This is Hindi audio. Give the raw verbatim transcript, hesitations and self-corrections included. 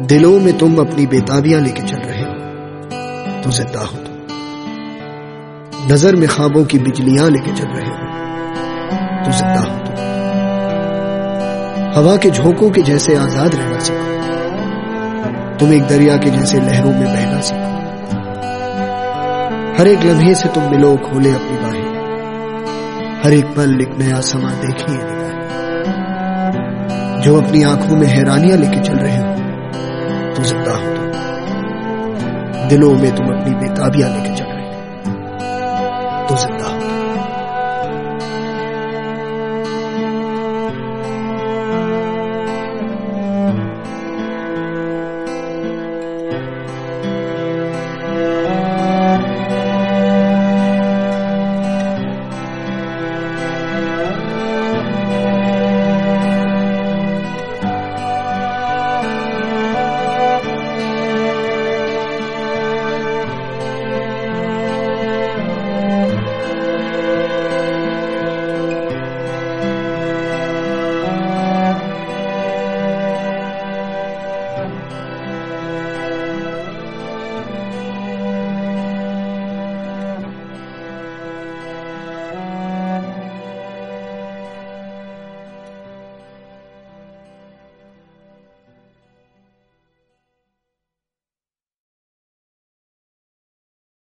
दिलों में तुम अपनी बेताबियां लेके चल रहे हो तो जिंदा हो तुम। नजर में ख्वाबों की बिजलियां लेके चल रहे हो तो जिंदा हो तुम। हवा के झोंकों के जैसे आजाद रहना सीखो, तुम एक दरिया के जैसे लहरों में बहना सीखो। हर एक लम्हे से तुम मिलो, खोले अपनी बाहें, हर एक पल एक नया समा देखिए निगाहें। जो अपनी आंखों में हैरानियां लेके चल रहे हो तो जिंदा हो तुम। दिलों में तुम अपनी बेताबियां लेके चल